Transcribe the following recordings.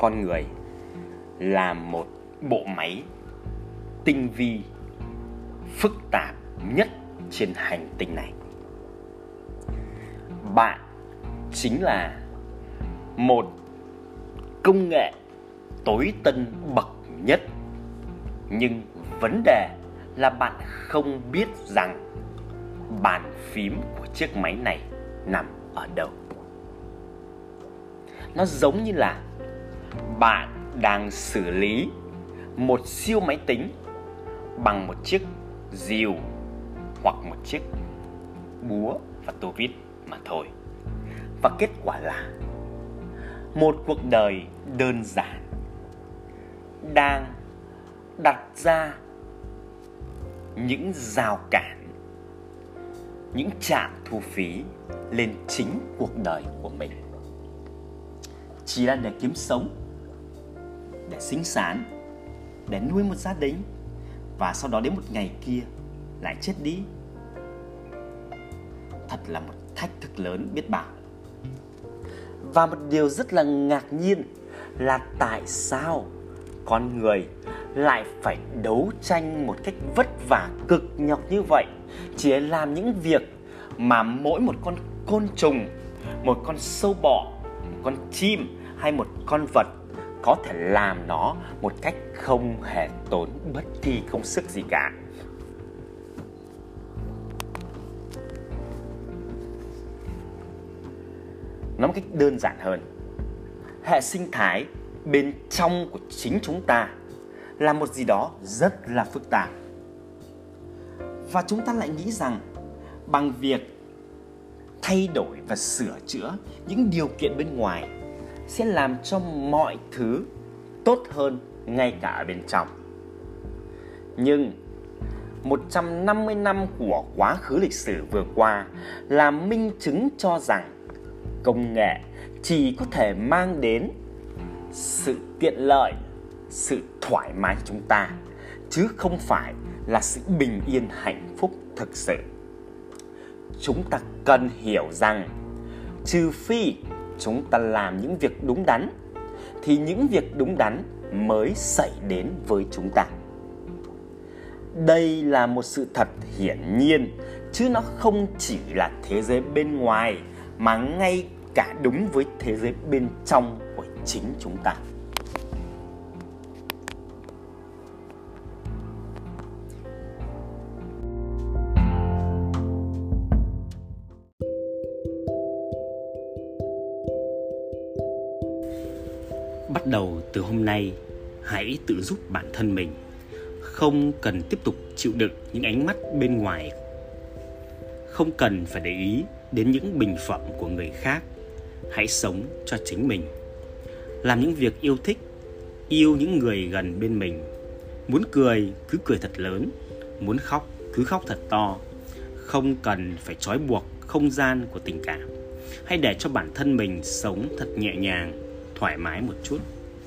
con người là một bộ máy tinh vi, phức tạp nhất trên hành tinh này. Bạn chính là một công nghệ tối tân bậc nhất. Nhưng vấn đề là bạn không biết rằng bàn phím của chiếc máy này nằm ở đâu. Nó giống như là bạn đang xử lý một siêu máy tính bằng một chiếc rìu hoặc một chiếc búa và tô vít mà thôi. Và kết quả là một cuộc đời đơn giản đang đặt ra những rào cản, những trạm thu phí lên chính cuộc đời của mình. Chỉ là để kiếm sống, để sinh sản, để nuôi một gia đình, và sau đó đến một ngày kia lại chết đi. Thật là một thách thức lớn biết bao. Và một điều rất là ngạc nhiên là tại sao con người lại phải đấu tranh một cách vất vả cực nhọc như vậy, chỉ để làm những việc mà mỗi một con côn trùng, một con sâu bọ, một con chim hay một con vật có thể làm nó một cách không hề tốn bất kỳ công sức gì cả. Nói một cách đơn giản hơn, hệ sinh thái bên trong của chính chúng ta là một gì đó rất là phức tạp. Và chúng ta lại nghĩ rằng bằng việc thay đổi và sửa chữa những điều kiện bên ngoài sẽ làm cho mọi thứ tốt hơn ngay cả ở bên trong. Nhưng 150 năm của quá khứ lịch sử vừa qua là minh chứng cho rằng công nghệ chỉ có thể mang đến sự tiện lợi, sự thoải mái cho chúng ta, chứ không phải là sự bình yên hạnh phúc thực sự. Chúng ta cần hiểu rằng trừ phi chúng ta làm những việc đúng đắn thì những việc đúng đắn mới xảy đến với chúng ta. Đây là một sự thật hiển nhiên, chứ nó không chỉ là thế giới bên ngoài mà ngay cả đúng với thế giới bên trong của chính chúng ta. Bắt đầu từ hôm nay, hãy tự giúp bản thân mình. Không cần tiếp tục chịu đựng những ánh mắt bên ngoài. Không cần phải để ý đến những bình phẩm của người khác. Hãy sống cho chính mình. Làm những việc yêu thích, yêu những người gần bên mình. Muốn cười cứ cười thật lớn, muốn khóc cứ khóc thật to. Không cần phải trói buộc không gian của tình cảm. Hãy để cho bản thân mình sống thật nhẹ nhàng, thoải mái một chút.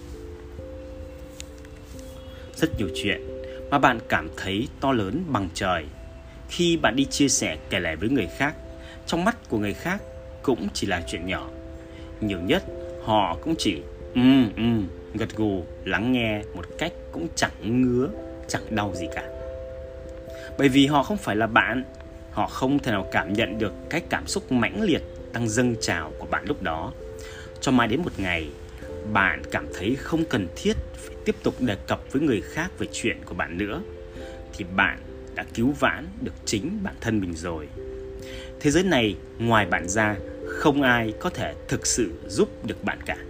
Rất nhiều chuyện mà bạn cảm thấy to lớn bằng trời, khi bạn đi chia sẻ kể lể với người khác, trong mắt của người khác cũng chỉ là chuyện nhỏ. Nhiều nhất họ cũng chỉ gật gù lắng nghe một cách cũng chẳng ngứa, chẳng đau gì cả. Bởi vì họ không phải là bạn, họ không thể nào cảm nhận được cái cảm xúc mãnh liệt đang dâng trào của bạn lúc đó. Cho mãi đến một ngày, bạn cảm thấy không cần thiết phải tiếp tục đề cập với người khác về chuyện của bạn nữa, thì bạn đã cứu vãn được chính bản thân mình rồi. Thế giới này ngoài bạn ra, không ai có thể thực sự giúp được bạn cả.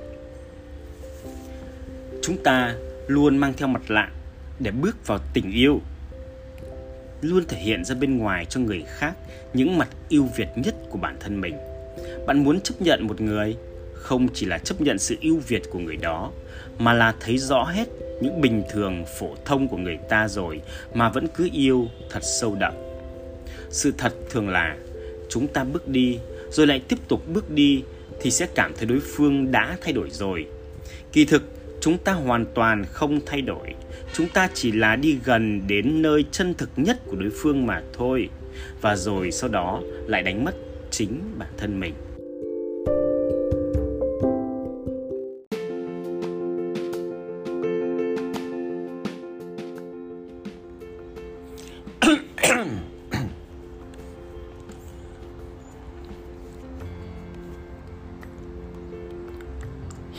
Chúng ta luôn mang theo mặt nạ để bước vào tình yêu, luôn thể hiện ra bên ngoài cho người khác những mặt ưu việt nhất của bản thân mình. Bạn muốn chấp nhận một người, không chỉ là chấp nhận sự ưu việt của người đó, mà là thấy rõ hết những bình thường phổ thông của người ta rồi mà vẫn cứ yêu thật sâu đậm. Sự thật thường là chúng ta bước đi rồi lại tiếp tục bước đi thì sẽ cảm thấy đối phương đã thay đổi rồi. Kỳ thực chúng ta hoàn toàn không thay đổi, chúng ta chỉ là đi gần đến nơi chân thực nhất của đối phương mà thôi, và rồi sau đó lại đánh mất chính bản thân mình.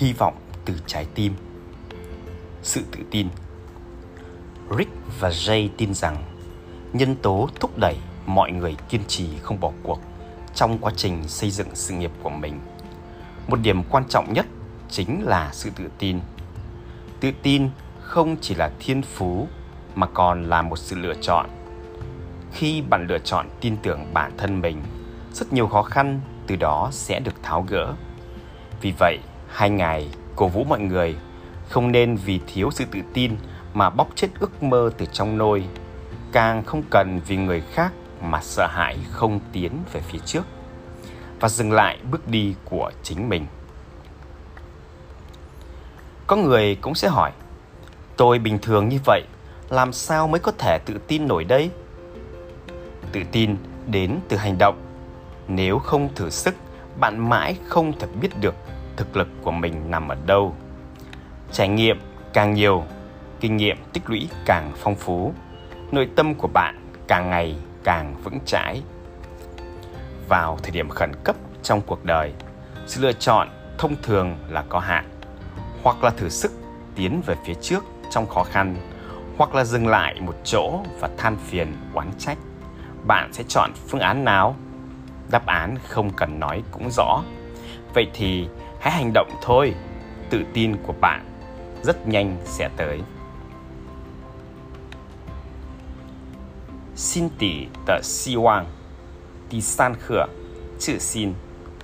hy vọng từ trái tim. Sự tự tin. Rick và Jay tin rằng nhân tố thúc đẩy mọi người kiên trì không bỏ cuộc trong quá trình xây dựng sự nghiệp của mình. Một điểm quan trọng nhất chính là sự tự tin. Tự tin không chỉ là thiên phú mà còn là một sự lựa chọn. Khi bạn lựa chọn tin tưởng bản thân mình, rất nhiều khó khăn từ đó sẽ được tháo gỡ. Vì vậy, hai ngài cổ vũ mọi người không nên vì thiếu sự tự tin mà bóp chết ước mơ từ trong nôi, càng không cần vì người khác mà sợ hãi không tiến về phía trước và dừng lại bước đi của chính mình. Có người cũng sẽ hỏi, tôi bình thường như vậy, làm sao mới có thể tự tin nổi đây? Tự tin đến từ hành động. Nếu không thử sức, bạn mãi không thể biết được thực lực của mình nằm ở đâu. Trải nghiệm càng nhiều, kinh nghiệm tích lũy càng phong phú, nội tâm của bạn càng ngày càng vững chãi. Vào thời điểm khẩn cấp trong cuộc đời, sự lựa chọn thông thường là có hạn, hoặc là thử sức tiến về phía trước trong khó khăn, hoặc là dừng lại một chỗ và than phiền oán trách. Bạn sẽ chọn phương án nào? Đáp án không cần nói cũng rõ. Vậy thì hãy hành động thôi, tự tin của bạn rất nhanh sẽ tới. 心底的希望。第3课，自信。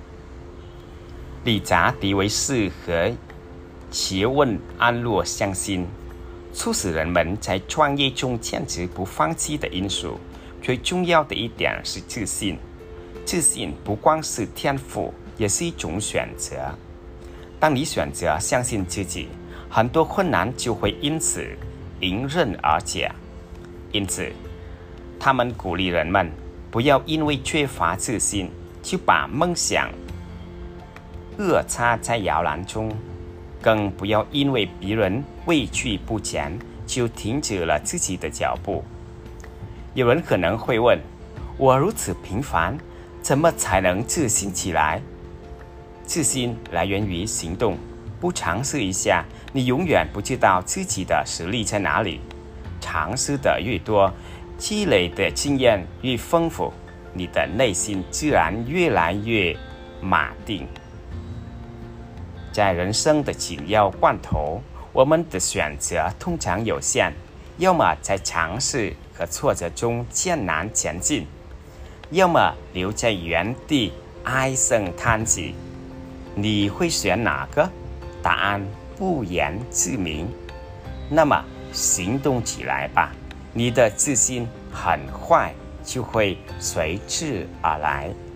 理查·迪维斯和诘问·安洛相信，促使人们在创业中坚持不放弃的因素，最重要的一点是自信。自信不光是天赋，也是一种选择。当你选择相信自己，很多困难就会因此迎刃而解。因此，他们鼓励人们不要因为缺乏自信，就把梦想扼插在摇篮中，更不要因为别人畏惧不前，就停止了自己的脚步。有人可能会问，我如此平凡，怎么才能自信起来？自信来源于行动，不尝试一下，你永远不知道自己的实力在哪里。尝试的越多，积累的经验越丰富，你的内心自然越来越马定。在人生的紧要关头，我们的选择通常有限，要么在尝试和挫折中艰难前进，要么留在原地唉声叹气。你会选哪个？答案不言自明。那么行动起来吧，你的自信很快就会随之而来。